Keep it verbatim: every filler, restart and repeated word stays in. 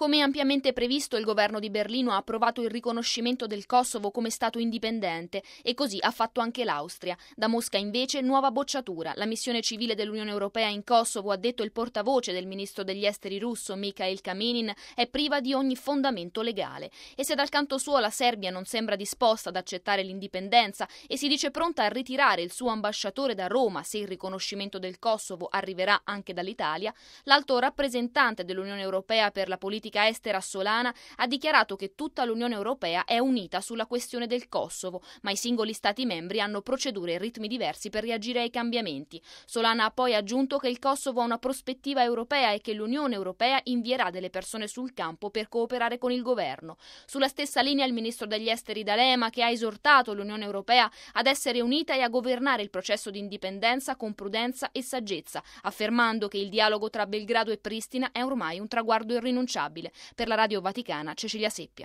Come ampiamente previsto, il governo di Berlino ha approvato il riconoscimento del Kosovo come Stato indipendente e così ha fatto anche l'Austria. Da Mosca invece nuova bocciatura. La missione civile dell'Unione Europea in Kosovo, ha detto il portavoce del ministro degli esteri russo Mikhail Kaminin, è priva di ogni fondamento legale. E se dal canto suo la Serbia non sembra disposta ad accettare l'indipendenza e si dice pronta a ritirare il suo ambasciatore da Roma se il riconoscimento del Kosovo arriverà anche dall'Italia, l'alto rappresentante dell'Unione Europea per la politica estera Solana ha dichiarato che tutta l'Unione Europea è unita sulla questione del Kosovo, ma i singoli Stati membri hanno procedure e ritmi diversi per reagire ai cambiamenti. Solana ha poi aggiunto che il Kosovo ha una prospettiva europea e che l'Unione Europea invierà delle persone sul campo per cooperare con il governo. Sulla stessa linea il ministro degli esteri D'Alema, che ha esortato l'Unione Europea ad essere unita e a governare il processo di indipendenza con prudenza e saggezza, affermando che il dialogo tra Belgrado e Pristina è ormai un traguardo irrinunciabile. Per la Radio Vaticana, Cecilia Seppia.